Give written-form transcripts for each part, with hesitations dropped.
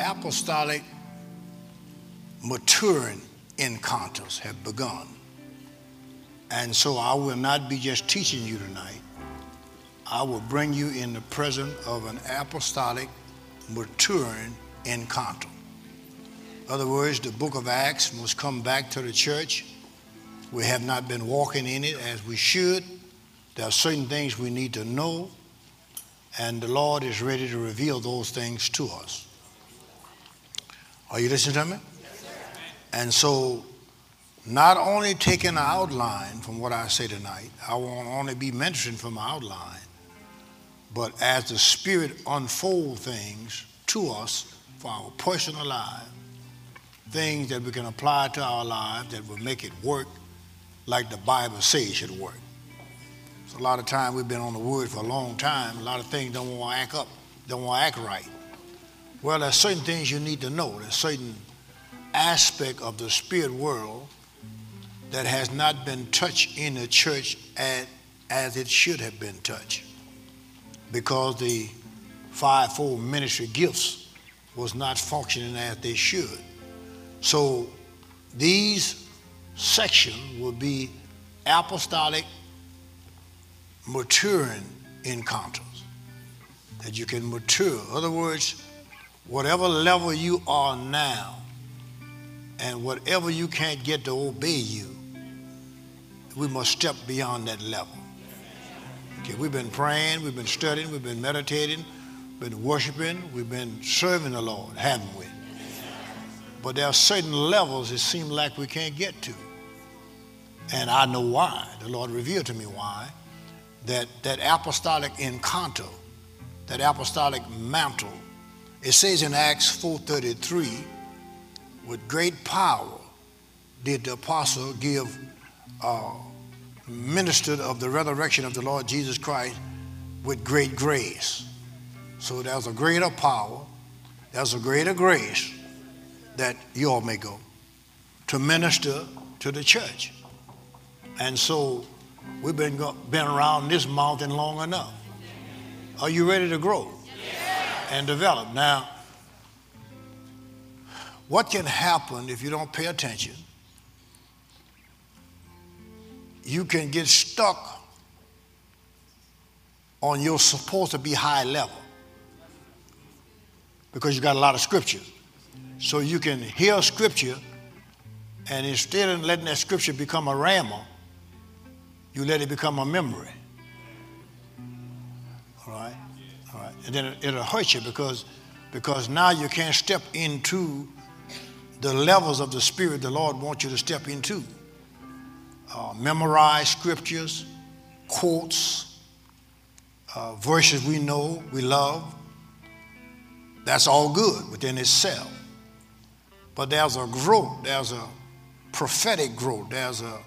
apostolic maturing encounters have begun. And so I will not be just teaching you tonight. I will bring you in the presence of an apostolic maturing encounter. In other words, the book of Acts must come back to the church. We have not been walking in it as we should. There are certain things we need to know, and the Lord is ready to reveal those things to us. Are you listening to me? Yes, sir. And so, not only taking an outline from what I say tonight, I won't only be mentioning from my outline, but as the Spirit unfolds things to us for our personal life, things that we can apply to our lives that will make it work like the Bible says it should work. So a lot of time we've been on the word for a long time. A lot of things don't want to act up, don't want to act right. Well, there's certain things you need to know. There's certain aspect of the spirit world that has not been touched in the church as it should have been touched, because the fivefold ministry gifts was not functioning as they should. So these sections will be apostolic maturing encounters, that you can mature. In other words, whatever level you are now and whatever you can't get to obey you, we must step beyond that level. Okay, we've been praying, we've been studying, we've been meditating, been worshiping, we've been serving the Lord, haven't we? But there are certain levels it seems like we can't get to. And I know why. The Lord revealed to me why. That apostolic encounter, that apostolic mantle, it says in Acts 4:33, with great power did the apostle give, ministered of the resurrection of the Lord Jesus Christ with great grace. So there's a greater power, there's a greater grace that you all may go to minister to the church. And so we've been around this mountain long enough. Are you ready to grow and develop? Now, what can happen if you don't pay attention? You can get stuck on your supposed to be high level because you got a lot of scripture. So you can hear scripture, and instead of letting that scripture become a rhema, you let it become a memory. All right? All right. And then it'll hurt you because now you can't step into the levels of the Spirit the Lord wants you to step into. Memorize scriptures, quotes, verses we know, we love. That's all good within itself. But there's a growth, there's a prophetic growth, there's a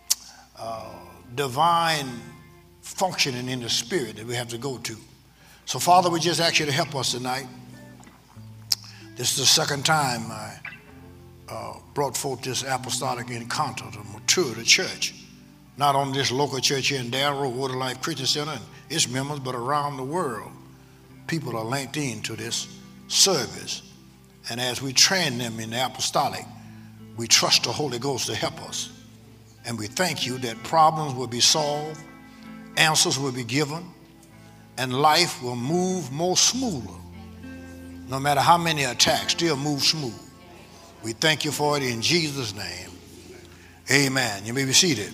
divine functioning in the Spirit that we have to go to. So, Father, we just ask you to help us tonight. This is the second time I brought forth this apostolic encounter to mature the church. Not only this local church here in Darrow, Water Life Christian Center and its members, but around the world. People are linked into this service. And as we train them in the apostolic, we trust the Holy Ghost to help us. And we thank you that problems will be solved, answers will be given, and life will move more smoother. No matter how many attacks, still move smooth. We thank you for it in Jesus' name. Amen. You may be seated.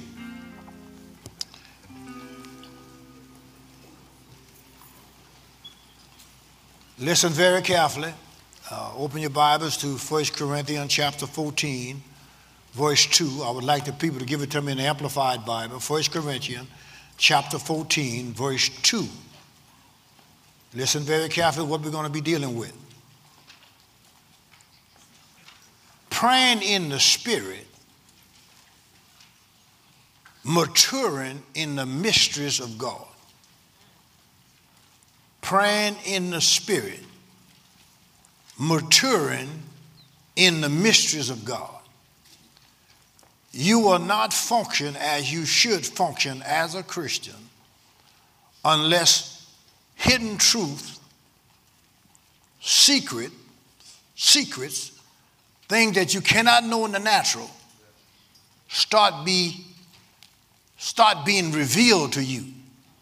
Listen very carefully. Open your Bibles to 1 Corinthians chapter 14, verse 2. I would like the people to give it to me in the Amplified Bible. 1 Corinthians chapter 14, verse 2. Listen very carefully what we're going to be dealing with. Praying in the Spirit, maturing in the mysteries of God. Praying in the Spirit, maturing in the mysteries of God. You will not function as you should function as a Christian unless hidden truth, secret, secrets, things that you cannot know in the natural, start being revealed to you.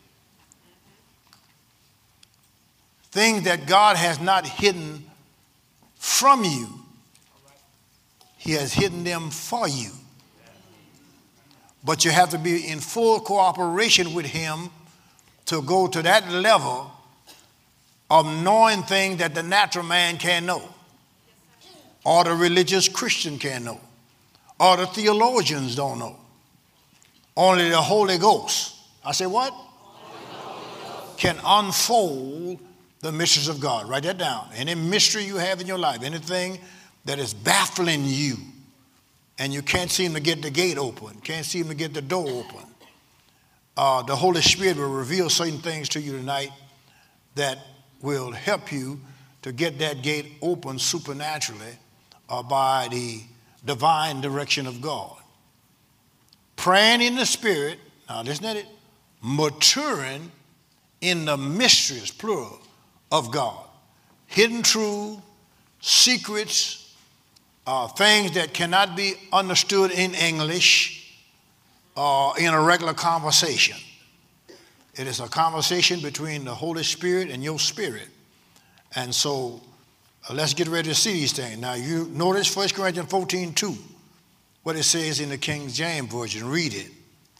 Things that God has not hidden from you, he has hidden them for you. But you have to be in full cooperation with him to go to that level of knowing things that the natural man can't know, or the religious Christian can't know, or the theologians don't know. Only the Holy Ghost, I say what? Can unfold the mysteries of God. Write that down. Any mystery you have in your life, anything that is baffling you, and you can't seem to get the gate open, can't seem to get the door open, the Holy Spirit will reveal certain things to you tonight that will help you to get that gate open supernaturally by the divine direction of God. Praying in the Spirit, now listen to it, maturing in the mysteries, plural, of God. Hidden truth, secrets, things that cannot be understood in English or in a regular conversation. It is a conversation between the Holy Spirit and your spirit. And so let's get ready to see these things. Now you notice 1 Corinthians 14:2, what it says in the King James Version. Read it.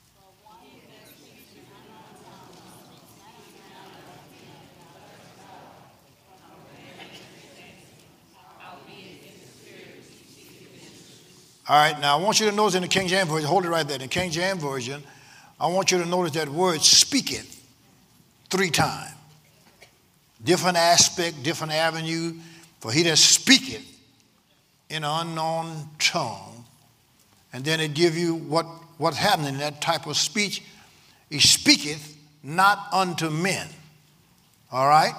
All right, now I want you to notice in the King James Version, hold it right there. In the King James Version, I want you to notice that word speaketh 3 times. Different aspect, different avenue. For he that speaketh in an unknown tongue. And then it give you what's happening in that type of speech. He speaketh not unto men. All right?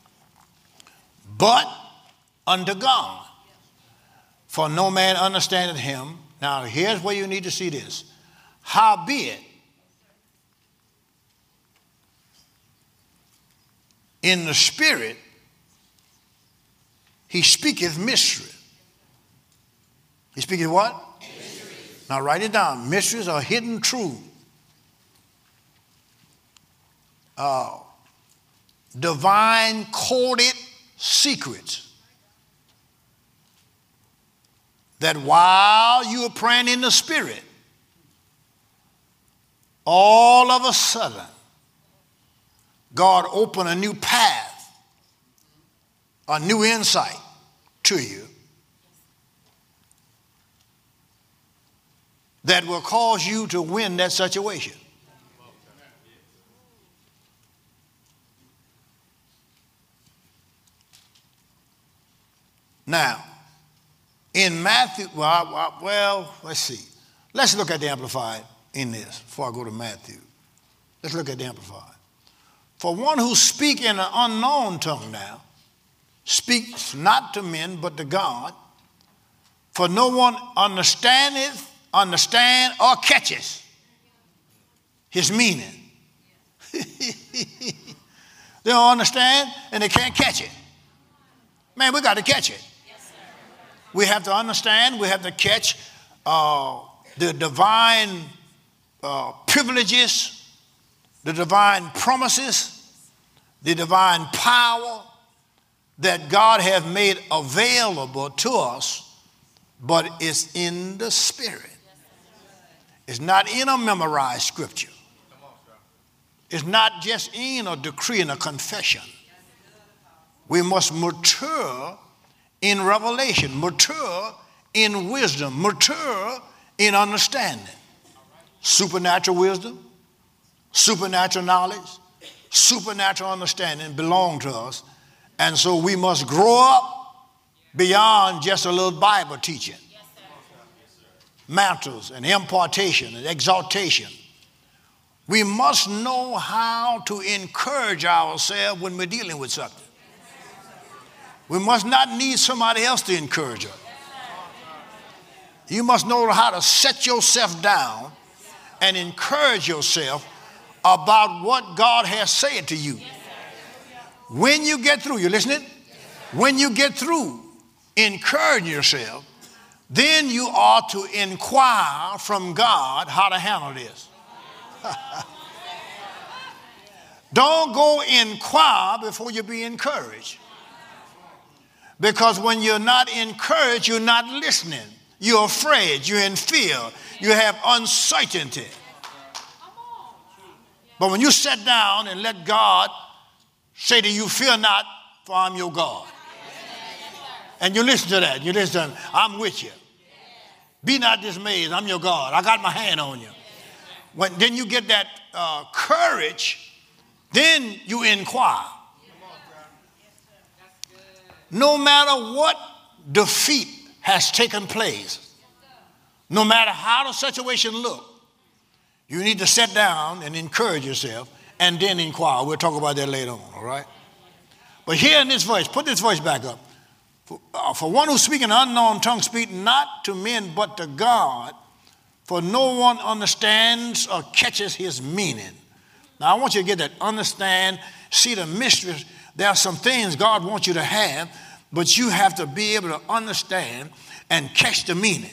But unto God. For no man understandeth him. Now here's where you need to see this. Howbeit, in the spirit, he speaketh mystery. He speaketh what? Mysteries. Now write it down. Mysteries are hidden truth. Divine coded secrets. That while you are praying in the Spirit, all of a sudden, God opened a new path, a new insight to you that will cause you to win that situation. Now, in Matthew, well, let's see. Let's look at the Amplified in this before I go to Matthew. Let's look at the Amplified. For one who speaks in an unknown tongue now, speaks not to men but to God, for no one understand or catches his meaning. They don't understand and they can't catch it. Man, we got to catch it. We have to understand, we have to catch the divine privileges, the divine promises, the divine power that God has made available to us, but it's in the Spirit. It's not in a memorized scripture. It's not just in a decree and a confession. We must mature in revelation, mature in wisdom, mature in understanding. Supernatural wisdom, supernatural knowledge, supernatural understanding belong to us. And so we must grow up beyond just a little Bible teaching. Mantles and impartation and exaltation. We must know how to encourage ourselves when we're dealing with something. We must not need somebody else to encourage us. You must know how to set yourself down and encourage yourself about what God has said to you. When you get through, you listening? When you get through encourage yourself, then you ought to inquire from God how to handle this. Don't go inquire before you be encouraged. Because when you're not encouraged, you're not listening. You're afraid. You're in fear. You have uncertainty. But when you sit down and let God say to you, fear not, for I'm your God. And you listen to that. You listen to him. I'm with you. Be not dismayed. I'm your God. I got my hand on you. Then you get that courage, then you inquire. No matter what defeat has taken place, no matter how the situation looks, you need to sit down and encourage yourself and then inquire. We'll talk about that later on, all right? But here in this voice, put this voice back up. For one who speaks in an unknown tongue, speak not to men but to God, for no one understands or catches his meaning. Now I want you to get that. Understand, see the mysteries. There are some things God wants you to have, but you have to be able to understand and catch the meaning.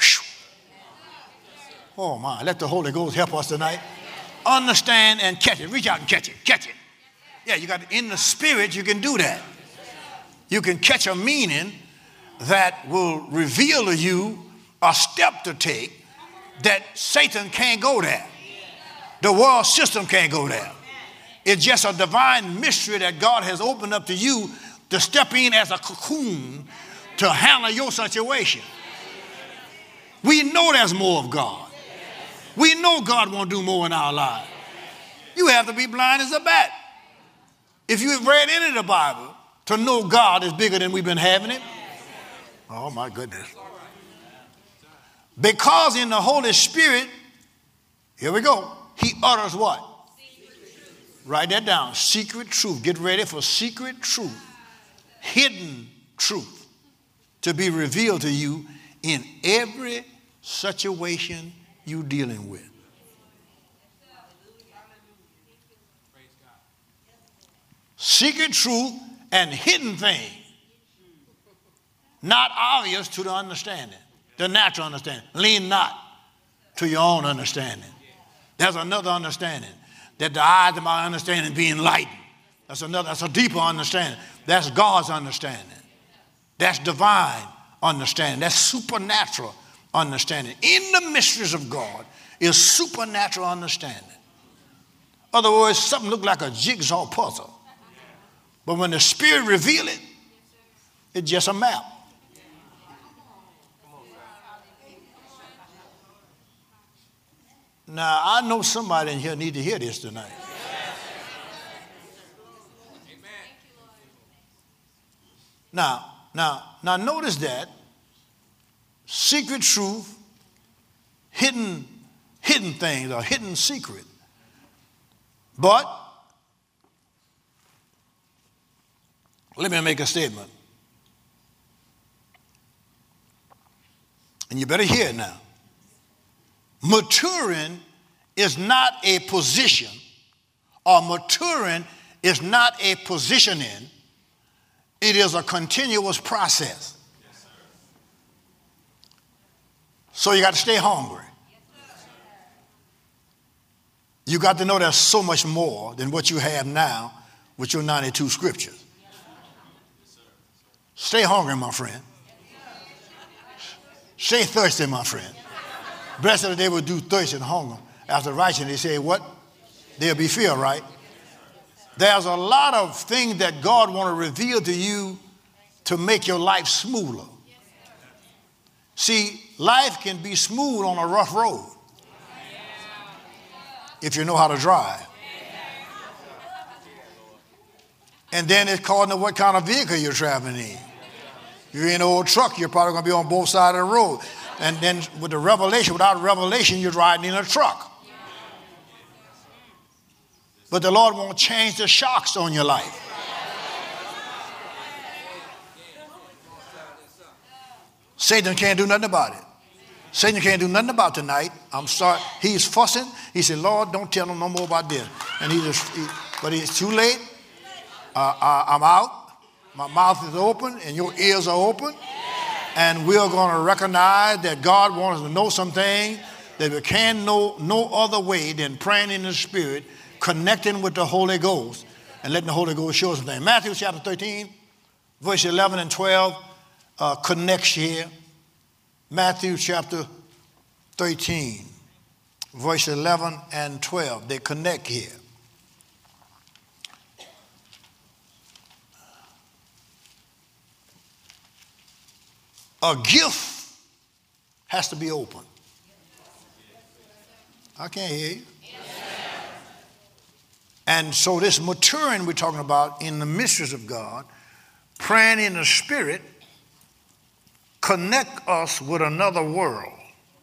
Oh my, let the Holy Ghost help us tonight. Understand and catch it. Reach out and catch it. Catch it. Yeah, you got in the spirit, you can do that. You can catch a meaning that will reveal to you a step to take that Satan can't go there. The world system can't go there. It's just a divine mystery that God has opened up to you to step in as a cocoon to handle your situation. We know there's more of God. We know God won't do more in our lives. You have to be blind as a bat. If you've read any of the Bible to know God is bigger than we've been having it. Oh my goodness. Because in the Holy Spirit, here we go, he utters what? Write that down. Secret truth. Get ready for secret truth. Hidden truth to be revealed to you in every situation you're dealing with. Secret truth and hidden thing. Not obvious to the understanding, the natural understanding. Lean not to your own understanding. There's another understanding. That the eyes of my understanding be enlightened. That's a deeper understanding. That's God's understanding. That's divine understanding. That's supernatural understanding. In the mysteries of God is supernatural understanding. In other words, something look like a jigsaw puzzle. But when the Spirit reveals it, it's just a map. Now, I know somebody in here need to hear this tonight. Now, notice that secret truth, hidden things or hidden secret. But let me make a statement. And you better hear it now. Maturing is not a position, or maturing is not a positioning. It is a continuous process. So you got to stay hungry. You got to know there's so much more than what you have now with your 92 scriptures. Stay hungry, my friend. Stay thirsty, my friend. Blessed are they will do thirst and hunger after righteousness. They say what? They'll be filled, right? There's a lot of things that God want to reveal to you to make your life smoother. See, life can be smooth on a rough road if you know how to drive. And then it's according to what kind of vehicle you're traveling in. If you're in an old truck, you're probably going to be on both sides of the road. And then with the revelation, without revelation, you're riding in a truck. But the Lord won't change the shocks on your life. Satan can't do nothing about it. Satan can't do nothing about tonight. I'm sorry. He's fussing. He said, Lord, don't tell him no more about this. And but it's too late. I'm out. My mouth is open and your ears are open. And we're going to recognize that God wants us to know something that we can know no other way than praying in the Spirit, connecting with the Holy Ghost, and letting the Holy Ghost show us something. Matthew chapter 13, verse 11 and 12 connects here. Matthew chapter 13, verse 11 and 12, they connect here. A gift has to be open. I can't hear you. And so this maturing we're talking about in the mysteries of God, praying in the Spirit, connect us with another world.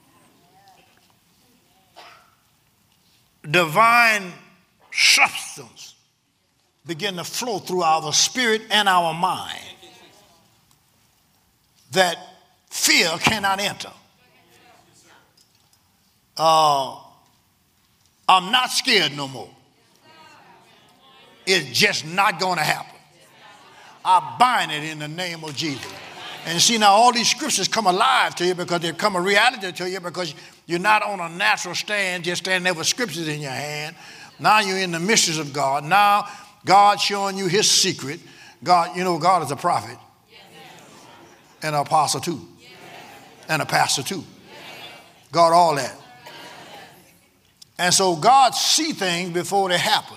Divine substance begin to flow through our spirit and our mind that fear cannot enter. I'm not scared no more. It's just not going to happen. I bind it in the name of Jesus. And see, now all these scriptures come alive to you because they come a reality to you because you're not on a natural stand, just standing there with scriptures in your hand. Now you're in the mysteries of God. Now God's showing you his secret. God, you know, God is a prophet and an apostle too, and a pastor too. God, all that. And so God see things before they happen.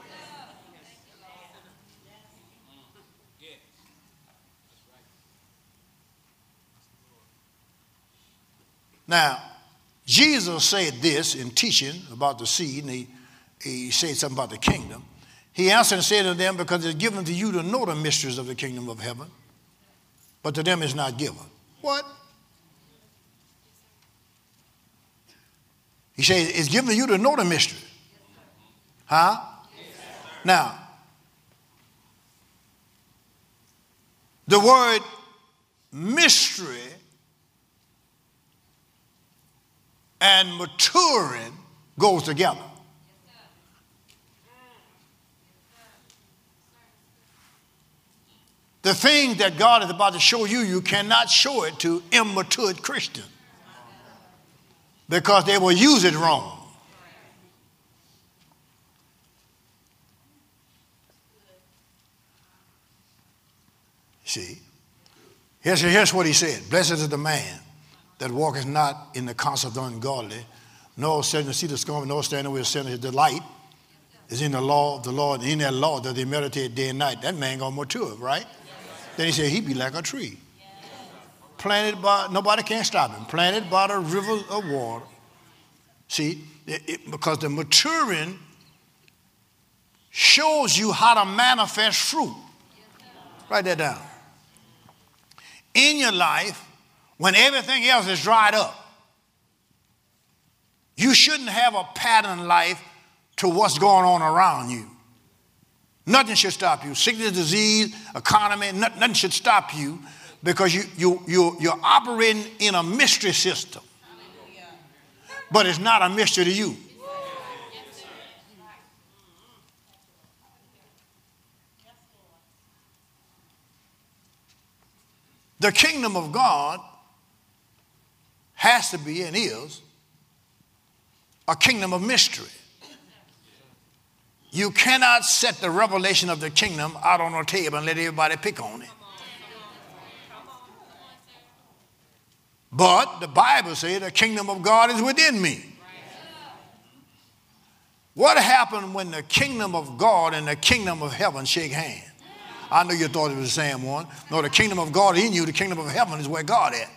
Now, Jesus said this in teaching about the seed, and he said something about the kingdom. He answered and said to them, because it's given to you to know the mysteries of the kingdom of heaven, but to them it's not given. What? He said, it's given to you to know the mystery. Huh? Now, the word mystery and maturing goes together. The thing that God is about to show you, you cannot show it to immature Christians because they will use it wrong. See, here's what he said. Blessed is the man that walketh not in the counsel of the ungodly, nor sitting in the seat of scornful, nor standing with sinners. His delight is in the law of the Lord, and in that law that they meditate day and night. That man gonna mature, right? Then he said, he be like a tree. Planted by, nobody can stop him, planted by the rivers of water. See, because the maturing shows you how to manifest fruit. Write that down. In your life, when everything else is dried up, you shouldn't have a pattern life to what's going on around you. Nothing should stop you. Sickness, disease, economy, nothing should stop you because you're operating in a mystery system. But it's not a mystery to you. The kingdom of God has to be and is a kingdom of mystery. You cannot set the revelation of the kingdom out on a table and let everybody pick on it. But the Bible says the kingdom of God is within me. What happened when the kingdom of God and the kingdom of heaven shake hands? I know you thought it was the same one. No, the kingdom of God in you, the kingdom of heaven is where God is.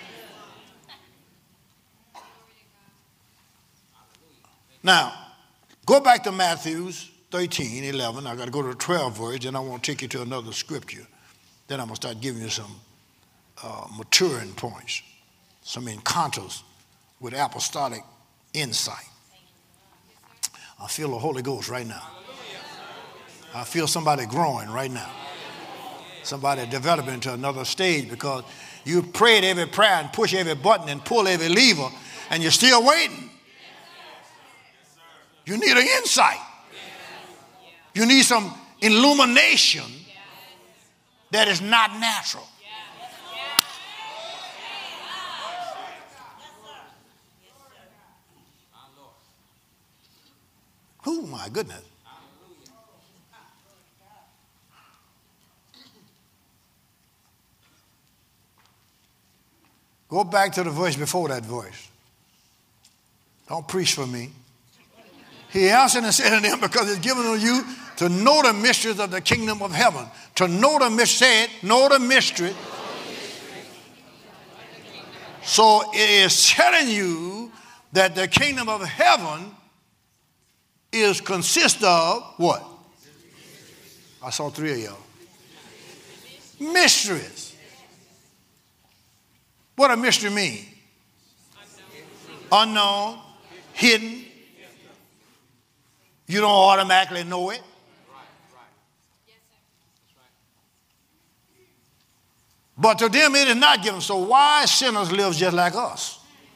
Now, go back to Matthew 13, 11. I got to go to the 12th verse, then I want to take you to another scripture. Then I'm going to start giving you some maturing points, some encounters with apostolic insight. I feel the Holy Ghost right now. I feel somebody growing right now. Somebody developing to another stage because you prayed every prayer and push every button and pull every lever and you're still waiting. You need an insight. You need some illumination that is not natural. Oh, my goodness. Go back to the voice before that voice. Don't preach for me. He answered and said to them, because it's given to you to know the mysteries of the kingdom of heaven. To know the mystery, say it, know the mystery. So it is telling you that the kingdom of heaven consists of what? I saw three of y'all. Mysteries. What a mystery mean? Unknown, hidden. You don't automatically know it. But to them it is not given. So why sinners live just like us?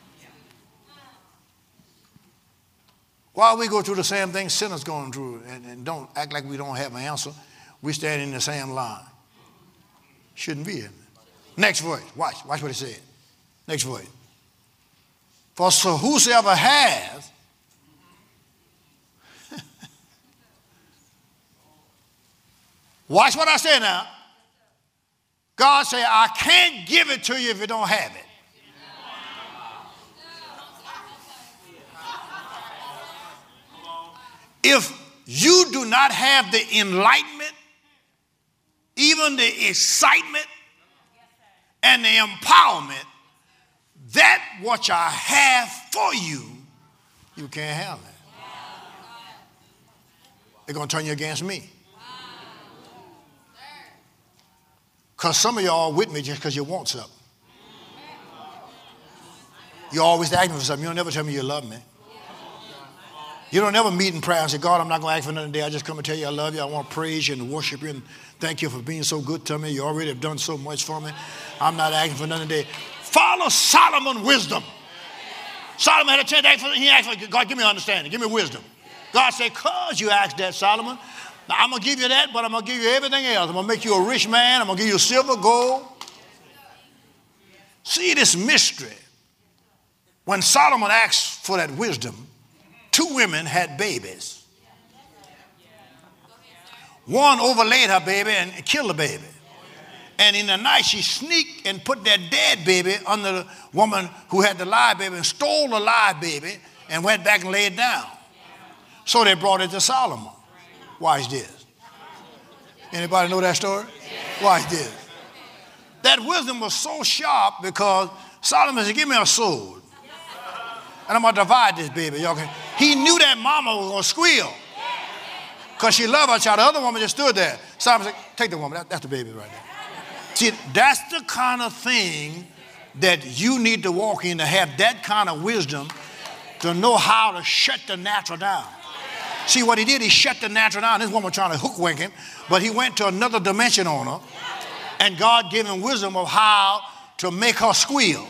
Why we go through the same thing sinners going through and don't act like we don't have an answer? We stand in the same line. Shouldn't be in. Next verse. Watch what it said. Next verse. For so whosoever has watch what I say now. God said, I can't give it to you if you don't have it. If you do not have the enlightenment, even the excitement and the empowerment, that which I have for you, you can't have it. They're going to turn you against me. Because some of y'all are with me just because you want something. You're always asking for something. You don't never tell me you love me. You don't ever meet in prayer and say, God, I'm not going to ask for nothing today. I just come and tell you I love you. I want to praise you and worship you and thank you for being so good to me. You already have done so much for me. I'm not asking for nothing today. Follow Solomon's wisdom. Solomon had a chance to ask for, he asked for, God, give me understanding. Give me wisdom. God said, because you asked that, Solomon, now I'm going to give you that, but I'm going to give you everything else. I'm going to make you a rich man. I'm going to give you silver, gold. See this mystery. When Solomon asked for that wisdom, 2 women had babies. One overlaid her baby and killed the baby. And in the night, she sneaked and put that dead baby under the woman who had the live baby and stole the live baby and went back and laid it down. So they brought it to Solomon. Watch this. Anybody know that story? Watch this. That wisdom was so sharp because Solomon said, give me a sword. And I'm going to divide this baby. Y'all can. He knew that mama was going to squeal because she loved her child. The other woman just stood there. Solomon said, take the woman. That's the baby right there. See, that's the kind of thing that you need to walk in, to have that kind of wisdom to know how to shut the natural down. See what he did? He shut the natural down. This woman was trying to hook wink him, but he went to another dimension on her, and God gave him wisdom of how to make her squeal.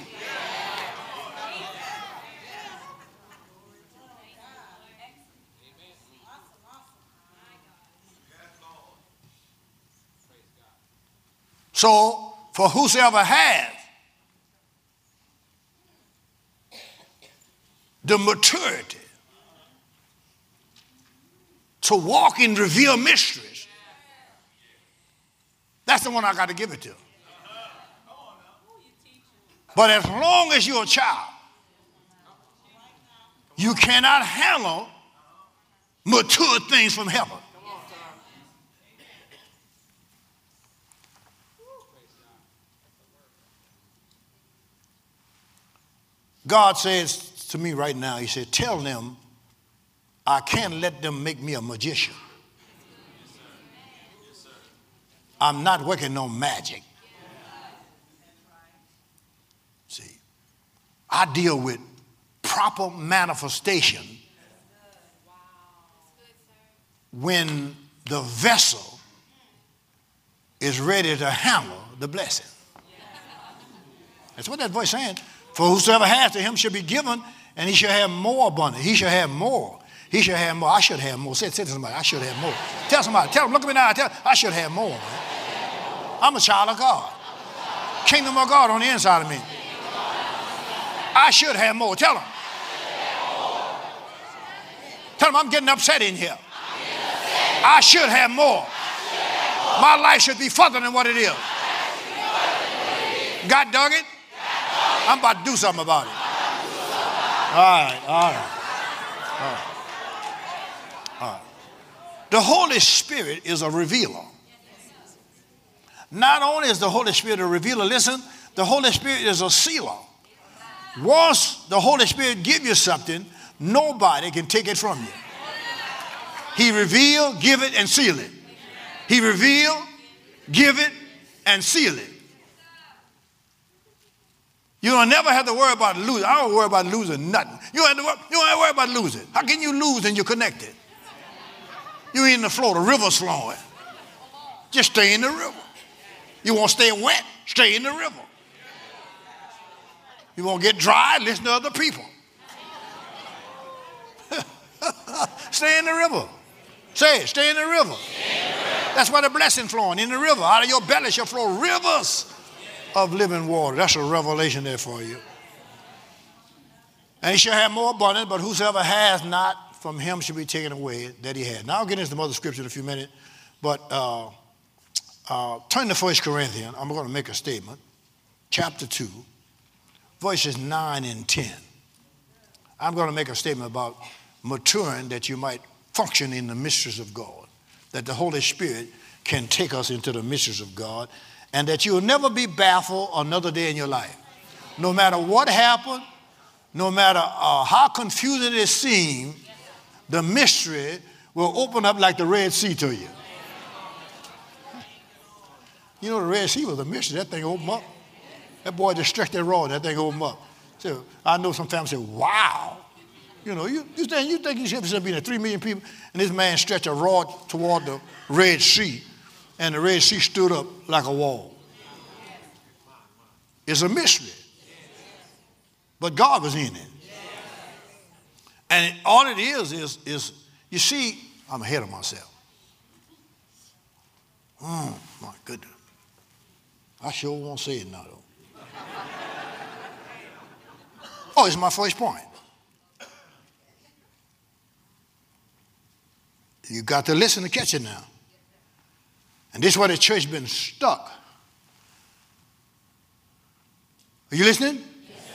So, for whosoever has the maturity to walk in revealed mysteries, that's the one I got to give it to. But as long as you're a child, you cannot handle mature things from heaven. God says to me right now, he said, tell them I can't let them make me a magician. I'm not working on magic. See, I deal with proper manifestation when the vessel is ready to handle the blessing. That's what that voice is saying. For whosoever has, to him shall be given, and he shall have more abundant. He shall have more. He shall have more. I should have more. Say to somebody, I should have more. Tell somebody, tell them, look at me now. Tell them, I should have more. Man. I'm a child of God. Kingdom of God on the inside of me. I should have more. Tell them. Tell them I'm getting upset in here. I should have more. My life should be further than what it is. God dug it? I'm about to do something about it. All right. The Holy Spirit is a revealer. Not only is the Holy Spirit a revealer, listen, the Holy Spirit is a sealer. Once the Holy Spirit gives you something, nobody can take it from you. He reveal, give it, and seal it. He reveal, give it, and seal it. You don't never have to worry about losing. I don't worry about losing nothing. You don't have to worry about losing. How can you lose and you're connected? You ain't in the flow, the river's flowing. Just stay in the river. You want to stay wet? Stay in the river. You want to get dry? Listen to other people. Stay in the river. Say it, stay in the river. That's why the blessing flowing in the river. Out of your belly shall flow rivers of living water. That's a revelation there for you. And he shall have more abundance, but whosoever has not, from him shall be taken away that he had. Now I'll get into some other scripture in a few minutes, but turn to 1 Corinthians. I'm going to make a statement. Chapter 2, verses 9 and 10. I'm going to make a statement about maturing that you might function in the mysteries of God, that the Holy Spirit can take us into the mysteries of God, and that you'll never be baffled another day in your life. No matter what happened, no matter how confusing it seems, the mystery will open up like the Red Sea to you. You know, the Red Sea was a mystery. That thing opened up. That boy just stretched that rod, that thing opened up. So I know some families say, wow. You know, you think you should be in 3 million people, and this man stretched a rod toward the Red Sea, and the Red Sea stood up like a wall. It's a mystery. But God was in it. And all it is, you see, I'm ahead of myself. Oh, my goodness. I sure won't say it now, though. Oh, it's my first point. You got to listen to catch it now. And this is why the church been stuck. Are you listening? Yes,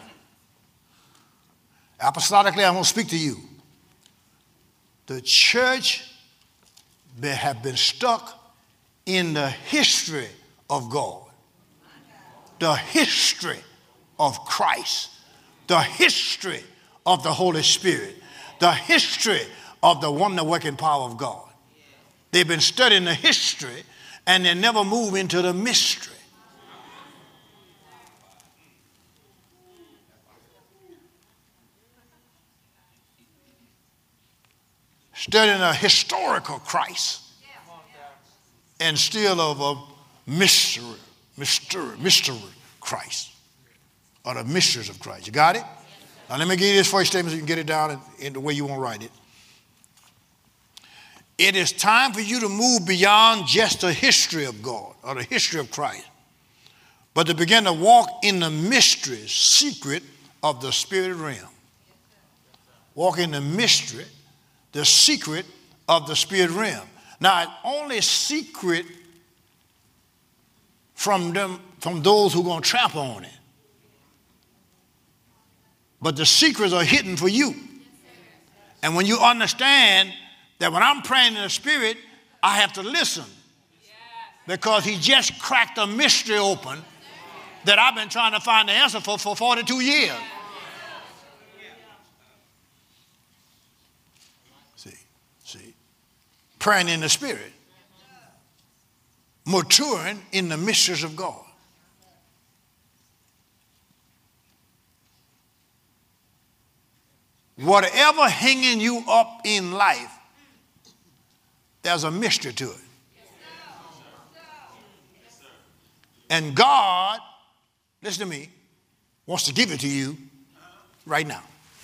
sir. Apostolically, I'm going to speak to you. The church have been stuck in the history of God, the history of Christ, the history of the Holy Spirit, the history of the wonder-working power of God. They've been studying the history, and they never move into the mystery. Studying a historical Christ and still of a mystery Christ, or the mysteries of Christ. You got it? Now let me give you this first statement so you can get it down in the way you want to write it. It is time for you to move beyond just the history of God or the history of Christ, but to begin to walk in the mystery, secret of the spirit realm. Walk in the mystery, the secret of the spirit realm. Now, it's only secret from those who are going to trample on it. But the secrets are hidden for you. And when you understand that when I'm praying in the Spirit, I have to listen. Because he just cracked a mystery open that I've been trying to find the answer for 42 years. See. Praying in the Spirit. Maturing in the mysteries of God. Whatever hanging you up in life, there's a mystery to it. And God, listen to me, wants to give it to you right now.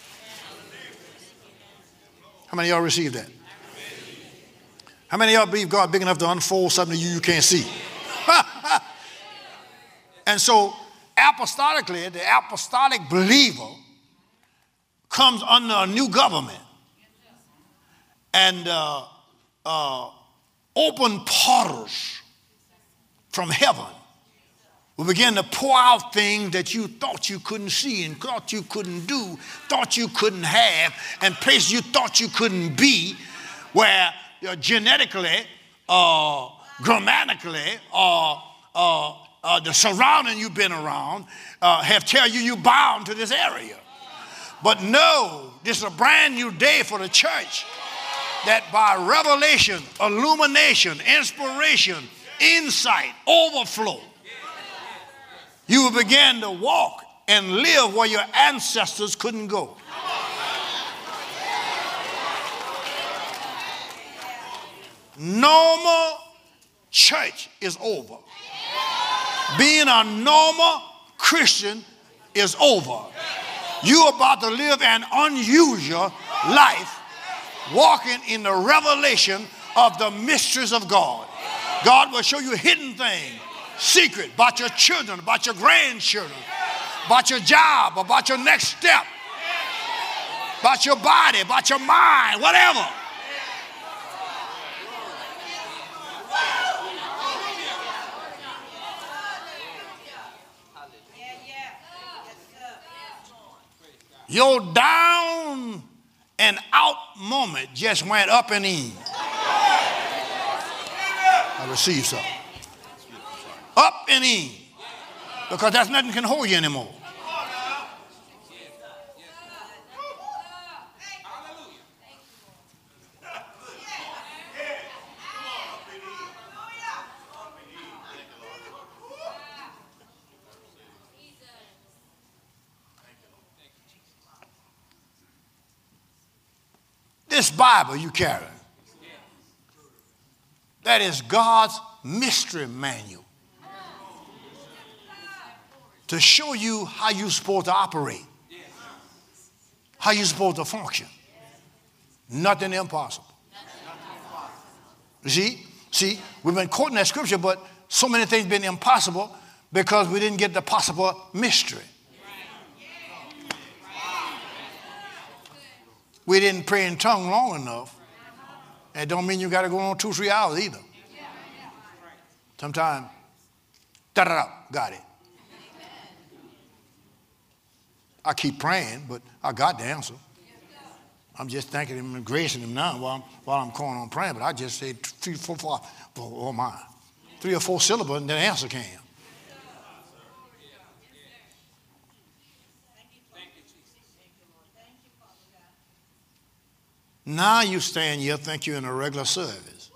How many of y'all received that? How many of y'all believe God big enough to unfold something to you can't see? And so apostolically, the apostolic believer comes under a new government. And open portals from heaven will begin to pour out things that you thought you couldn't see and thought you couldn't do, thought you couldn't have, and places you thought you couldn't be, where genetically, grammatically, the surrounding you've been around have tell you you're bound to this area. But no, this is a brand new day for the church, that by revelation, illumination, inspiration, insight, overflow, you will begin to walk and live where your ancestors couldn't go. Normal church is over. Being a normal Christian is over. You're about to live an unusual life, walking in the revelation of the mysteries of God. God will show you hidden things, secret about your children, about your grandchildren, about your job, about your next step, about your body, about your mind, whatever. Your down and out moment just went up and in. I received something. Up and in. Because that's nothing can hold you anymore. This Bible you carry, that is God's mystery manual to show you how you're supposed to operate, how you're supposed to function. Nothing impossible. You see, we've been quoting that scripture, but so many things been impossible because we didn't get the possible mystery. We didn't pray in tongue long enough. It don't mean you got to go on 2-3 hours either. Sometimes, da-da-da, got it. I keep praying, but I got the answer. I'm just thanking him and gracing him now while I'm going on praying, but I just say 3, 4, 5, oh my, 3 or 4 syllables and the answer came. Now you stand here, think you're in a regular service.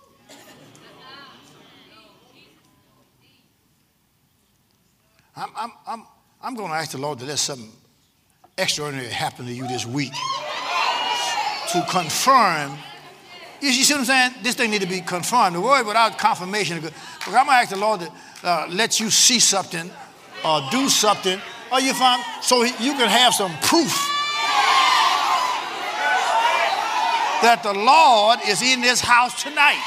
I'm going to ask the Lord to let something extraordinary happen to you this week to confirm. You see what I'm saying? This thing need to be confirmed. The word without confirmation. I'm going to ask the Lord to let you see something or do something, or you find so you can have some proof that the Lord is in this house tonight.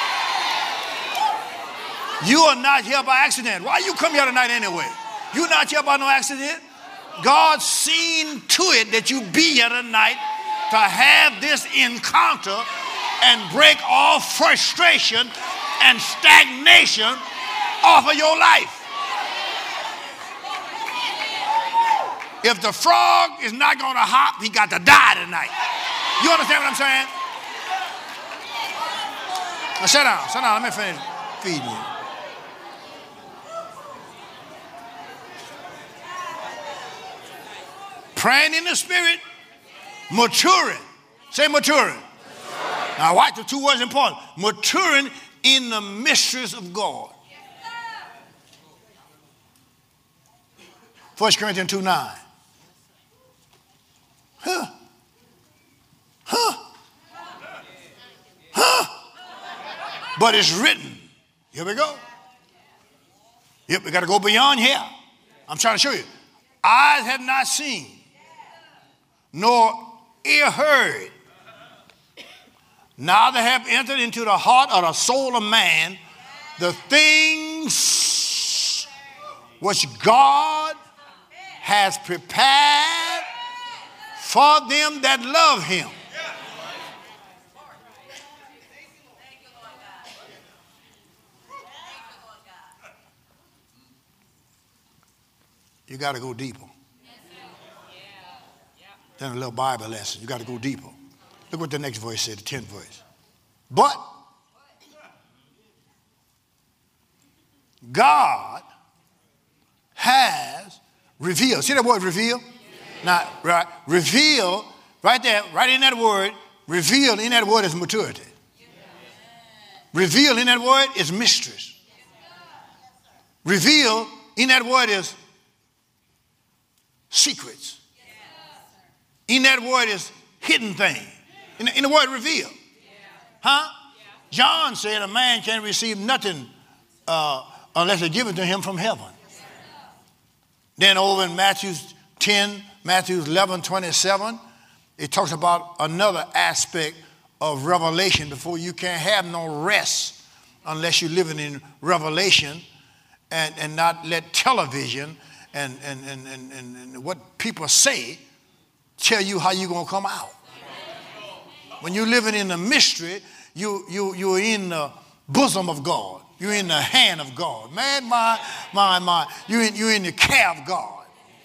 You are not here by accident. Why you come here tonight anyway? You're not here by no accident. God seen to it that you be here tonight to have this encounter and break all frustration and stagnation off of your life. If the frog is not going to hop, he got to die tonight. You understand what I'm saying? Now sit down, let me finish feeding you. Praying in the spirit, maturing. Say maturing. Now watch, the 2 words important. Maturing in the mysteries of God. 1 Corinthians 2:9. But it's written. Here we go. Yep, we got to go beyond here. I'm trying to show you. Eyes have not seen, nor ear heard, neither have entered into the heart or the soul of man the things which God has prepared for them that love him. You got to go deeper than a little Bible lesson. You got to go deeper. Look what the next verse said, the 10th verse. But God has revealed. See that word reveal? Now, right, reveal, right there, right in that word, reveal in that word is maturity. Reveal in that word is mysteries. Reveal in that word is secrets. In that word is hidden thing. In the word reveal. Huh? John said a man can't receive nothing unless it's given to him from heaven. Then over in Matthew 10, Matthew 11:27, it talks about another aspect of revelation. Before you can't have no rest unless you're living in revelation and not let television and what people say tell you how you're going to come out. When you're living in the mystery, you're in the bosom of God. You're in the hand of God. Man, my. You're in the care of God.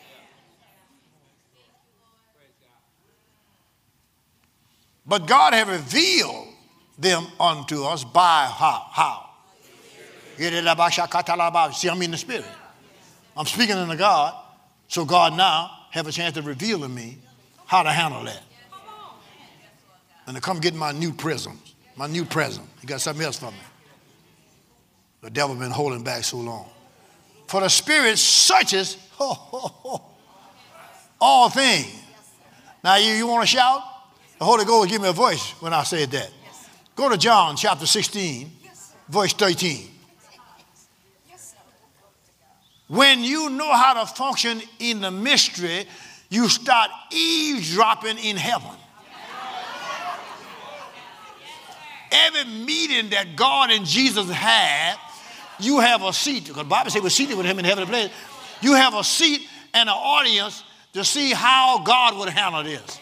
But God has revealed them unto us by how? See, I'm in the spirit. I'm speaking in the God, so God now have a chance to reveal to me how to handle that. And to come get my new prisms, my new present. You got something else for me. The devil been holding back so long. For the Spirit searches all things. Now you want to shout? The Holy Ghost give me a voice when I said that. Go to John chapter 16, verse 13. When you know how to function in the mystery, you start eavesdropping in heaven. Every meeting that God and Jesus had, you have a seat. Because the Bible says we're seated with him in heavenly place. You have a seat and an audience to see how God would handle this.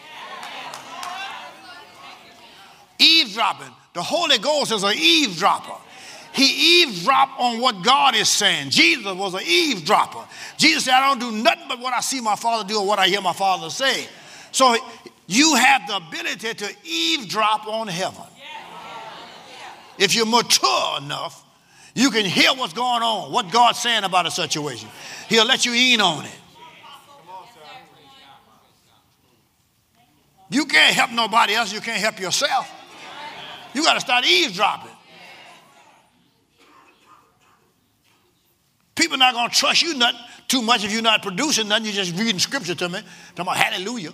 Eavesdropping. The Holy Ghost is an eavesdropper. He eavesdropped on what God is saying. Jesus was an eavesdropper. Jesus said, I don't do nothing but what I see my Father do or what I hear my Father say. So you have the ability to eavesdrop on heaven. If you're mature enough, you can hear what's going on, what God's saying about a situation. He'll let you in on it. You can't help nobody else. You can't help yourself. You got to start eavesdropping. People not going to trust you nothing too much if you're not producing nothing. You're just reading scripture to me. Talking about hallelujah.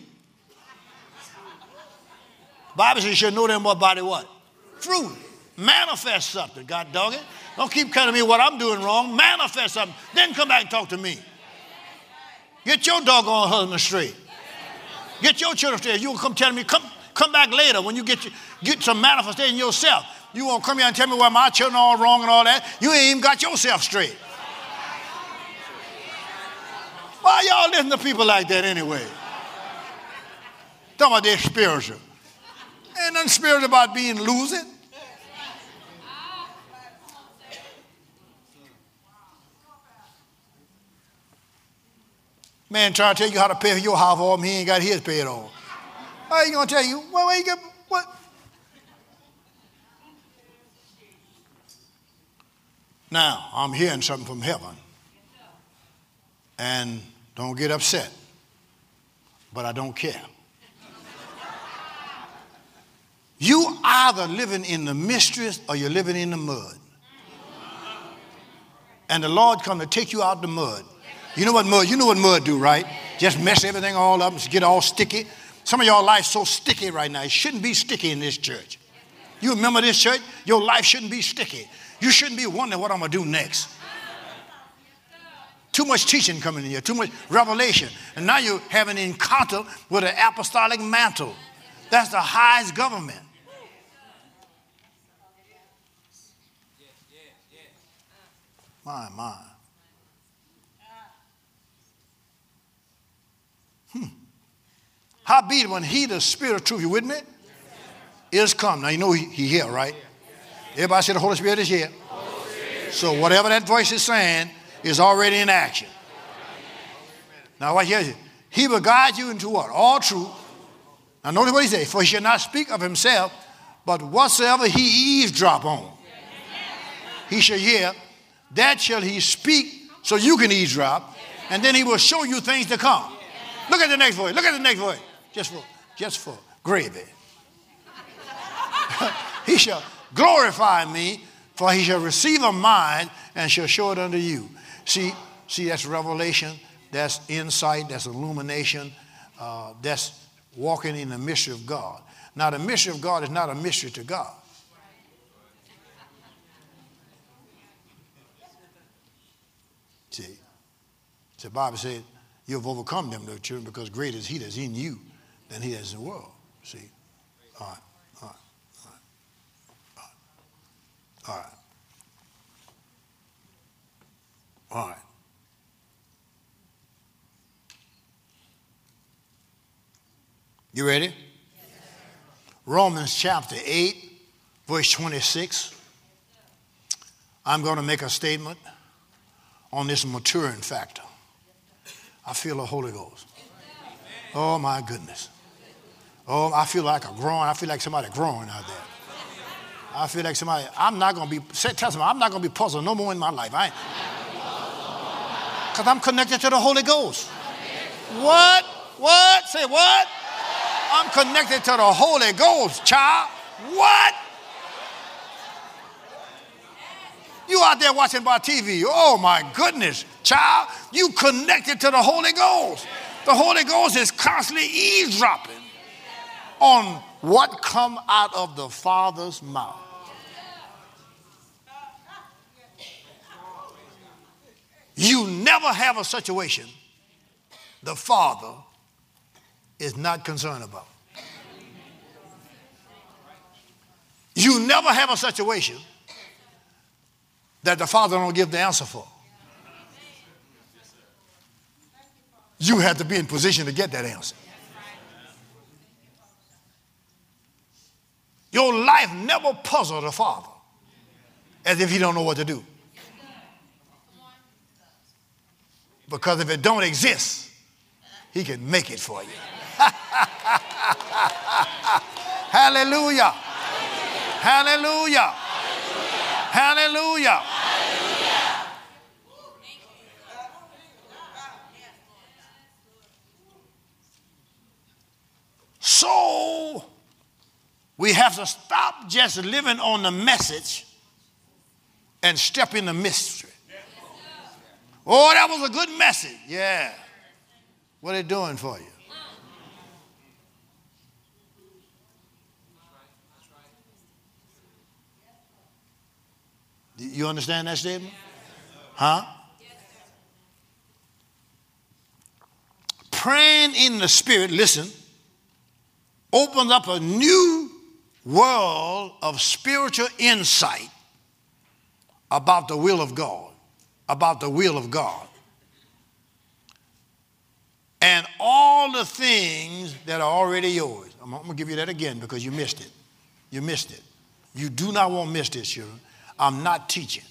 Bible says you should know them by the what? Fruit. Manifest something, God dog it. Don't keep telling me what I'm doing wrong. Manifest something. Then come back and talk to me. Get your doggone husband straight. Get your children straight. You will come telling me, come back later when you get some manifestation yourself. You won't come here and tell me why my children are all wrong and all that. You ain't even got yourself straight. Why y'all listen to people like that anyway? Talking about they're spiritual. Ain't nothing spiritual about being losing. Man trying to tell you how to pay for your house for him, he ain't got his paid off. How you going to tell you? Where you get, what? Now, I'm hearing something from heaven. And don't get upset. But I don't care. You either living in the mysteries or you're living in the mud. And the Lord come to take you out the mud. You know what mud do, right? Just mess everything all up and get all sticky. Some of y'all life so sticky right now. It shouldn't be sticky in this church. You remember this church? Your life shouldn't be sticky. You shouldn't be wondering what I'm going to do next. Too much teaching coming in here, too much revelation. And now you have an encounter with an apostolic mantle. That's the highest government. My. Howbeit, when he, the Spirit of truth, you with me? Is come. Now you know he here, right? Everybody say the Holy Spirit is here. So whatever that voice is saying is already in action. Now what here? He will guide you into what? All truth. Now notice what he says. For he shall not speak of himself, but whatsoever he eavesdrop on, he shall hear. That shall he speak, so you can eavesdrop, and then he will show you things to come. Look at the next voice. Look at the next voice. Just for gravy. He shall glorify me, for he shall receive of mine and shall show it unto you. See, that's revelation, that's insight, that's illumination, that's walking in the mystery of God. Now, the mystery of God is not a mystery to God. See, the Bible said, you have overcome them, little children, because greater is he that's in you than he that's in the world. See? All right. You ready? Yes, Romans chapter 8, verse 26. I'm going to make a statement on this maturing factor. I feel the Holy Ghost. Oh, my goodness. Oh, I feel like I feel like somebody growing out there. I feel like somebody, I'm not going to be, tell somebody, I'm not going to be puzzled no more in my life. Because I'm connected to the Holy Ghost. What? Say what? I'm connected to the Holy Ghost, child. What? You out there watching by TV. Oh, my goodness, child. You connected to the Holy Ghost. The Holy Ghost is constantly eavesdropping on what come out of the Father's mouth. You never have a situation the Father is not concerned about. You never have a situation that the Father don't give the answer for. You have to be in position to get that answer. Your life never puzzled the Father as if he don't know what to do. Because if it don't exist, he can make it for you. Hallelujah. Hallelujah. Hallelujah. So we have to stop just living on the message and step in the mystery. Oh, that was a good message. Yeah. What are they doing for you? You understand that statement? Huh? Praying in the Spirit, listen, opens up a new world of spiritual insight about the will of God. About the will of God. And all the things that are already yours. I'm going to give you that again because you missed it. You missed it. You do not want to miss this, children. I'm not teaching.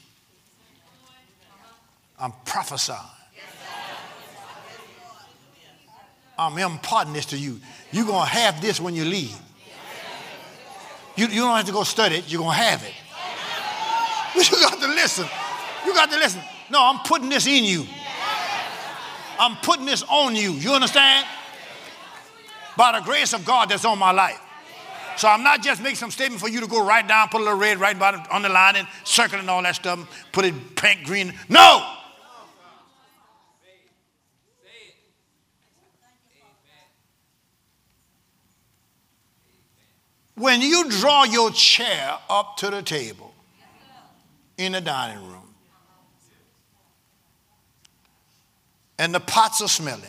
I'm prophesying. I'm imparting this to you. You're going to have this when you leave. You don't have to go study it. You're going to have it. But you got to listen. You got to listen. No, I'm putting this in you. I'm putting this on you. You understand? By the grace of God that's on my life. So I'm not just making some statement for you to go right down, put a little red right by the underline and circle and all that stuff, put it pink, green. No! When you draw your chair up to the table in the dining room, and the pots are smelling,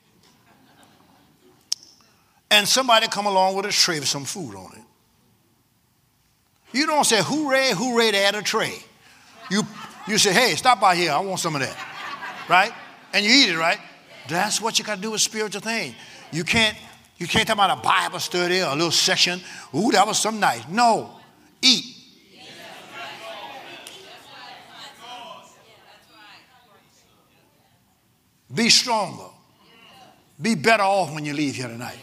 and somebody come along with a tray with some food on it, you don't say, hooray, hooray, they had a tray. You say, hey, stop by here. I want some of that. Right? And you eat it, right? That's what you got to do with spiritual things. You can't talk about a Bible study or a little section. Ooh, that was some nice. No, eat. Be stronger. Be better off when you leave here tonight.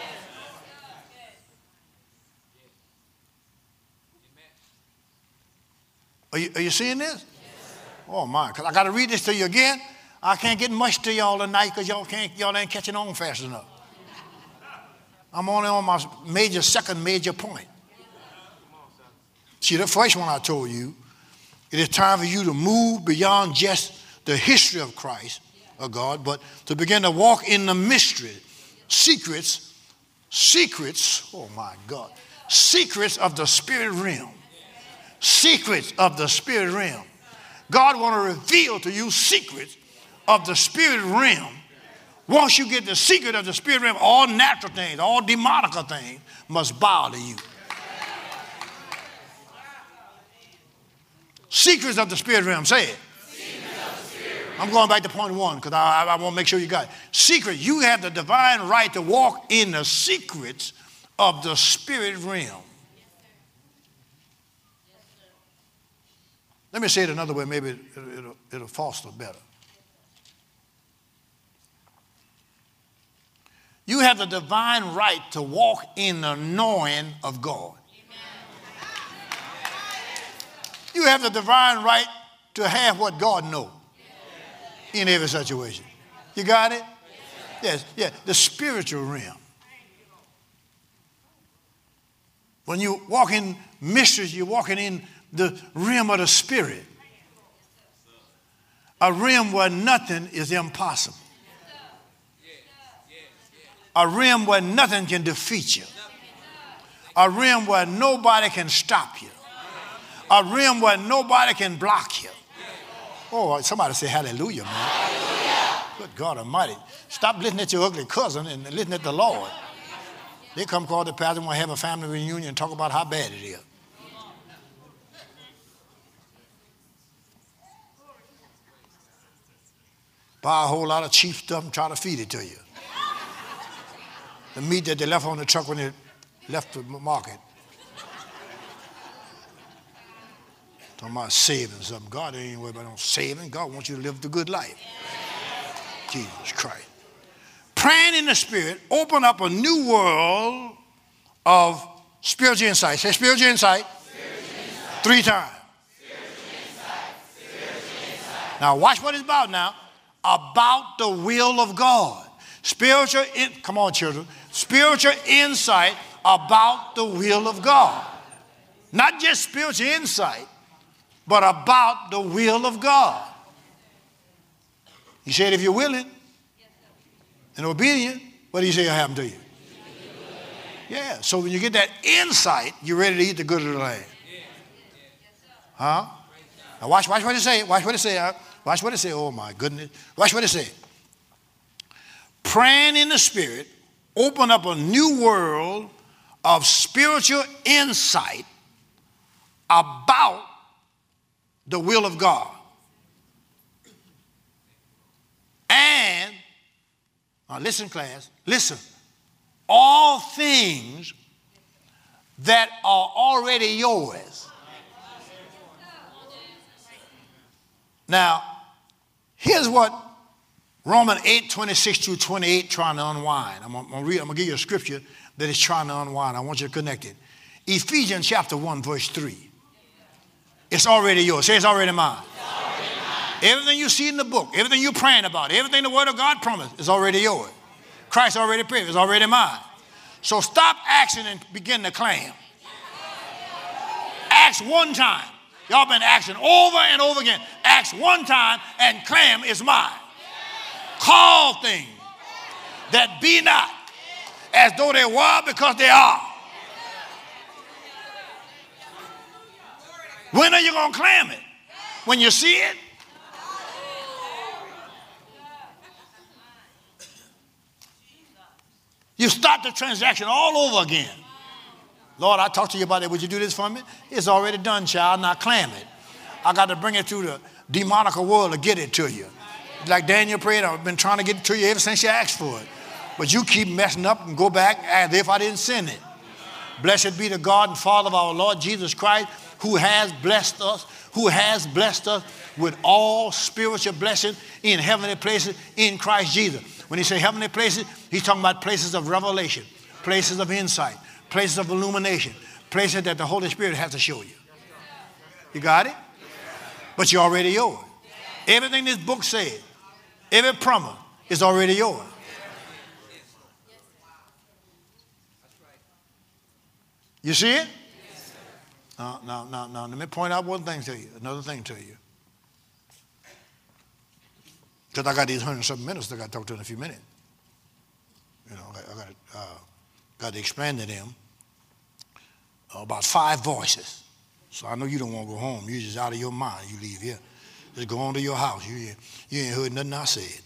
Are you seeing this? Oh my, because I got to read this to you again. I can't get much to y'all tonight because y'all ain't catching on fast enough. I'm only on my second major point. See, the first one I told you, it is time for you to move beyond just the history of Christ, of God, but to begin to walk in the mystery, secrets, oh my God, secrets of the spirit realm. Secrets of the spirit realm. God want to reveal to you secrets of the spirit realm. Once you get the secret of the spirit realm, all natural things, all demonical things must bow to you. Secrets of the spirit realm. Say it. I'm going back to point one because I want to make sure you got it. Secret. You have the divine right to walk in the secrets of the spirit realm. Let me say it another way. Maybe it'll foster better. You have the divine right to walk in the knowing of God. You have the divine right to have what God knows in every situation. You got it? Yes. Yeah. The spiritual realm. When you walk in mysteries, you're walking in the realm of the spirit. A realm where nothing is impossible. A realm where nothing can defeat you. A realm where nobody can stop you. A realm where nobody can block you. Oh, somebody say hallelujah, man. Hallelujah. Good God Almighty. Stop listening at your ugly cousin and listen at the Lord. They come call the pastor and want to have a family reunion and talk about how bad it is. Buy a whole lot of cheap stuff and try to feed it to you. The meat that they left on the truck when they left the market. Talking about saving something. God ain't worried about saving. God wants you to live the good life. Jesus Christ. Praying in the Spirit, open up a new world of spiritual insight. Say spiritual insight. Spiritual insight. 3 times. Spiritual insight. Spiritual insight. Now watch what it's about now. About the will of God. Come on, children. Spiritual insight about the will of God. Not just spiritual insight, but about the will of God. He said, if you're willing and obedient, what do you say will happen to you? Yeah, so when you get that insight, you're ready to eat the good of the land. Huh? Now watch what it say. Watch what it say. Watch what it say. Oh my goodness. Watch what it say. Praying in the Spirit, open up a new world of spiritual insight about the will of God. And, now listen, class, listen. All things that are already yours. Now, here's what Romans 8:26-28 trying to unwind. I'm going to give you a scripture that is trying to unwind. I want you to connect it. Ephesians chapter 1, verse 3. It's already yours. Say it's already mine. Everything you see in the book, everything you're praying about, everything the Word of God promised is already yours. Christ already prayed. It's already mine. So stop asking and begin to claim. Ask one time. Y'all been asking over and over again. Ask one time and claim it's mine. Call things that be not as though they were because they are. When are you going to claim it? When you see it? You start the transaction all over again. Lord, I talked to you about it. Would you do this for me? It's already done, child. Now claim it. I got to bring it through the demonical world to get it to you. Like Daniel prayed, I've been trying to get it to you ever since you asked for it. But you keep messing up and go back as if I didn't send it. Blessed be the God and Father of our Lord Jesus Christ, who has blessed us with all spiritual blessings in heavenly places in Christ Jesus. When he says heavenly places, he's talking about places of revelation, places of insight, places of illumination, places that the Holy Spirit has to show you. You got it? But you're already yours. Everything this book says, every promise is already yours. You see it? Now, let me point out one thing to you, another thing to you. Because I got these 100-something minutes I got to talk to in a few minutes. You know, I got to explain to them about 5 voices. So I know you don't want to go home. You're just out of your mind. You leave here. Just go on to your house. You ain't heard nothing I said.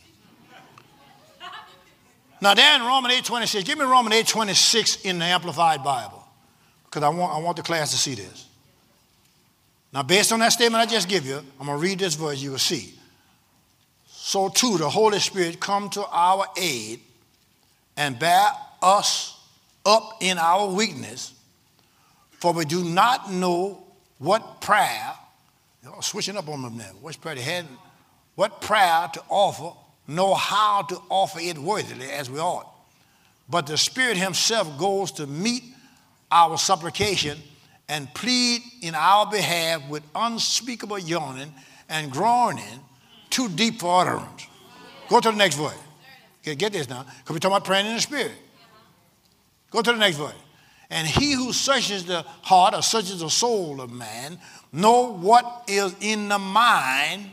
Now, there in Romans 8:26, give me Romans 8:26 in the Amplified Bible. Because I want the class to see this. Now, based on that statement I just give you, I'm going to read this verse, you will see. So too, the Holy Spirit come to our aid and bear us up in our weakness, for we do not know what prayer, switching up on them now, what prayer to offer, know how to offer it worthily as we ought. But the Spirit himself goes to meet our supplication and plead in our behalf with unspeakable yawning and groaning too deep for utterance. Go to the next verse. Okay, get this now, because we're talking about praying in the Spirit. Go to the next verse. And he who searches the heart or searches the soul of man know what is in the mind.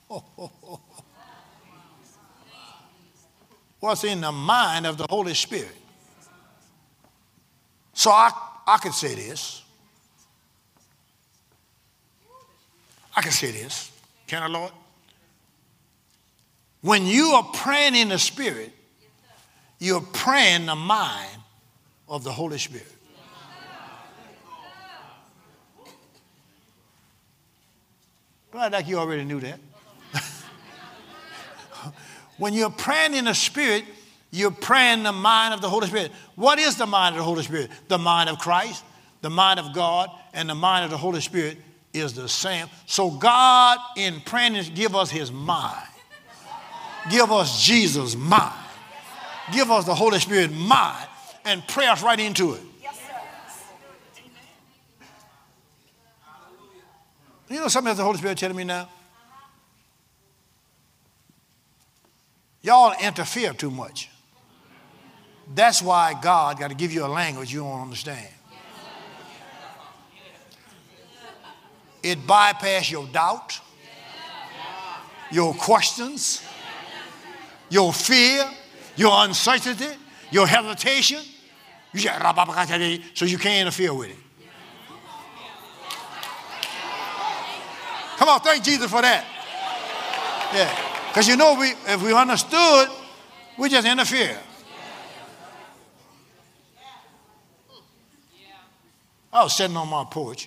What's in the mind of the Holy Spirit. So I could say this. Can I, Lord? When you are praying in the Spirit, you're praying the mind of the Holy Spirit. Like you already knew that. When you're praying in the Spirit, you're praying the mind of the Holy Spirit. What is the mind of the Holy Spirit? The mind of Christ, the mind of God, and the mind of the Holy Spirit is the same. So God, in praying, give us his mind. Give us Jesus' mind. Give us the Holy Spirit mind and pray us right into it. You know something that the Holy Spirit telling me now? Y'all interfere too much. That's why God got to give you a language you don't understand. It bypasses your doubt, your questions, your fear, your uncertainty, your hesitation. So you can't interfere with it. Come on, thank Jesus for that. Yeah. Because you know, if we understood, we just interfere. I was sitting on my porch.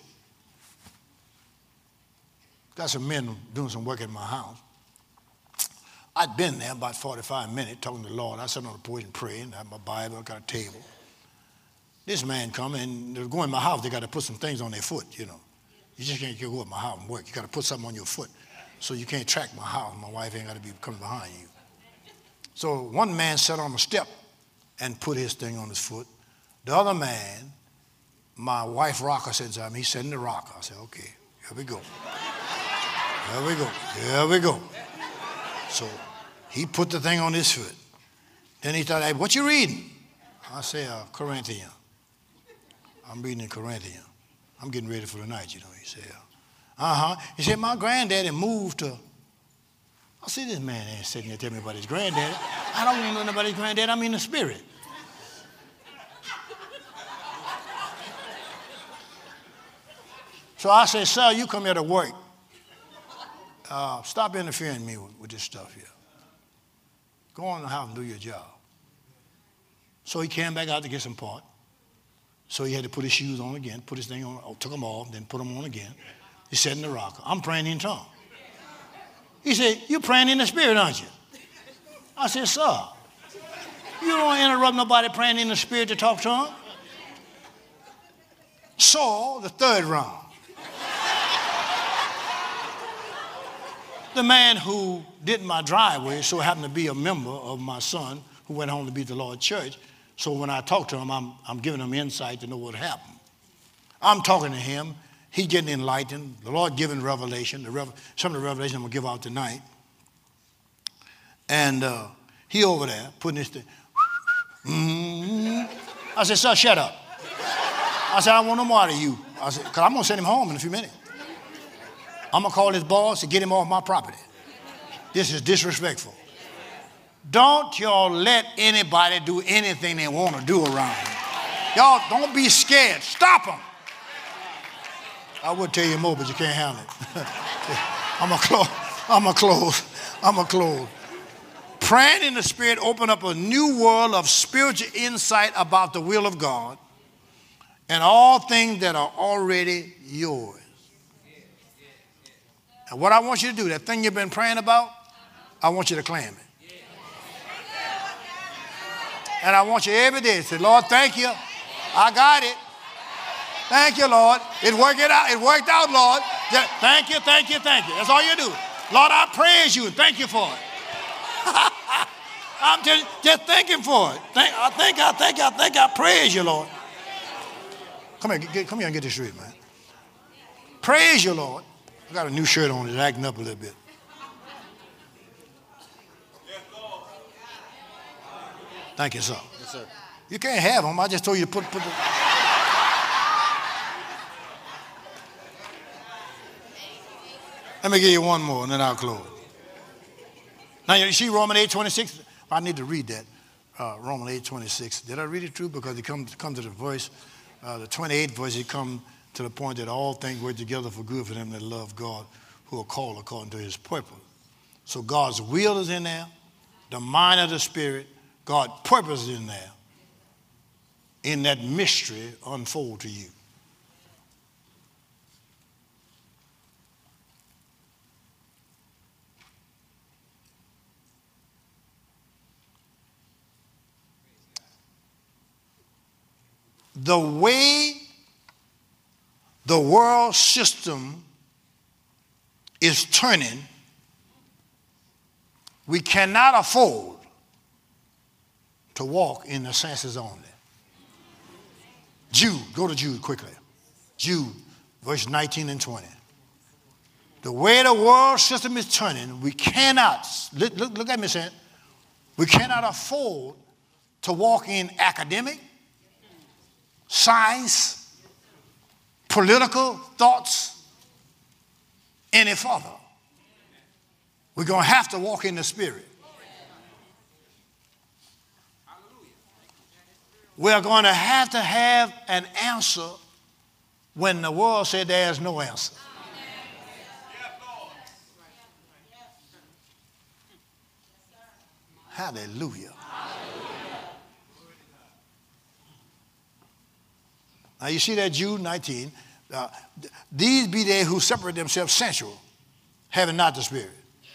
Got some men doing some work at my house. I'd been there about 45 minutes talking to the Lord. I sat on the porch and praying. I had my Bible, I got a table. This man come and they're going to my house. They got to put some things on their foot, you know. You just can't go at my house and work. You got to put something on your foot. So you can't track my house. My wife ain't got to be coming behind you. So one man sat on the step and put his thing on his foot. The other man, my wife rocker said to him, he said in the rocker. I said, okay, here we go. Here we go. Here we go. So he put the thing on his foot. Then he thought, hey, what you reading? I say, Corinthians. I'm reading in Corinthians. I'm getting ready for the night, you know. He said, He said, my granddaddy moved to. I see this man ain't sitting there telling me about his granddaddy. I don't want to know nothing about his granddaddy. I'm in the spirit. So I said, sir, you come here to work. Stop interfering with me with this stuff here. Go on in the house and do your job. So he came back out to get some part. So he had to put his shoes on again, put his thing on, took them off, then put them on again. He sat in the rocker. I'm praying in tongues. He said, you praying in the Spirit, aren't you? I said, sir, you don't interrupt nobody praying in the Spirit to talk to him. Saul, the third round. The man who did my driveway so happened to be a member of my son who went home to be at the Lord's church. So when I talk to him, I'm giving him insight to know what happened. I'm talking to him. He's getting enlightened. The Lord giving revelation. Some of the revelation I'm going to give out tonight. And he over there putting this thing. I said, sir, shut up. I said, I don't want no more out of you. I said, because I'm going to send him home in a few minutes. I'm going to call his boss to get him off my property. This is disrespectful. Don't y'all let anybody do anything they want to do around here. Y'all don't be scared. Stop them. I would tell you more, but you can't handle it. I'm going to close. Praying in the Spirit open up a new world of spiritual insight about the will of God and all things that are already yours. And what I want you to do, that thing you've been praying about, I want you to claim it. And I want you every day to say, Lord, thank you. I got it. Thank you, Lord. It worked out. It worked out, Lord. Thank you, thank you, thank you. That's all you do. Lord, I praise you and thank you for it. I'm just thanking for it. I praise you, Lord. Come here and get this straight, man. Praise you, Lord. I got a new shirt on. It's acting up a little bit. Thank you, sir. Yes, sir. You can't have them. I just told you to put the... Let me give you one more, and then I'll close. Now, you see Romans 8:26? I need to read that. Romans 8:26. Did I read it true? Because it comes to the verse, the 28th verse, it comes to the point that all things work together for good for them that love God, who are called according to his purpose. So God's will is in there, the mind of the Spirit, God's purpose is in there. In that mystery unfold to you. The way the world system is turning, we cannot afford to walk in the senses only. Jude, go to Jude quickly. Jude, verse 19 and 20. The way the world system is turning, we cannot, look at me, saying, we cannot afford to walk in academic, science, political thoughts any further. We're going to have to walk in the Spirit. We're going to have an answer when the world said there's no answer. Hallelujah. Now you see that Jude 19. These be they who separate themselves sensual, having not the Spirit.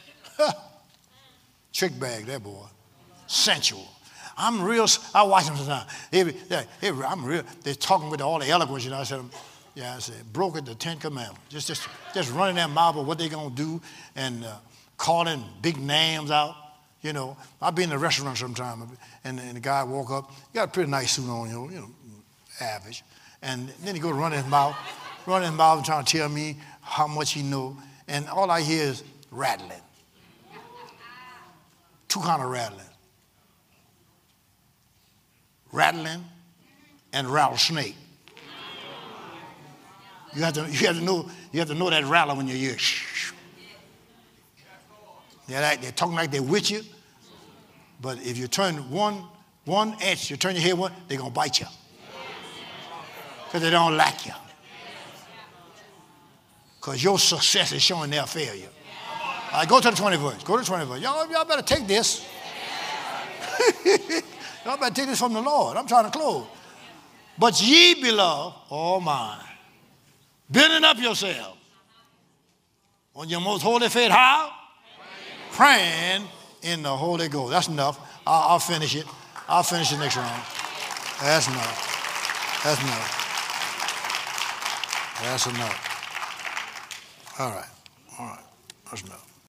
Trick bag, that boy. Sensual. I'm real. I watch them sometimes. I'm real. They're talking with all the eloquence. You know, I said, broke at the 10 Commandments. Just running their mouth of what they're gonna do and calling big names out. You know, I've been in a restaurant sometime, and the guy walk up. He got a pretty nice suit on, you know, average. And then he goes running his mouth and trying to tell me how much he know. And all I hear is rattling. Two kind of rattling. Rattling and rattlesnake. You have to know that rattle when you hear shh. They're talking like they're with you, but if you turn one inch, you turn your head one, they're gonna bite you. Because they don't like you. Because your success is showing their failure. All right, go to the 20th verse. Go to the 20th verse. Y'all better take this. Y'all better take this from the Lord. I'm trying to close. But ye, beloved, oh my, building up yourselves on your most holy faith, how? praying in the Holy Ghost. That's enough. I'll finish it. I'll finish the next round. That's enough. That's enough. That's enough. All right. All right. That's enough.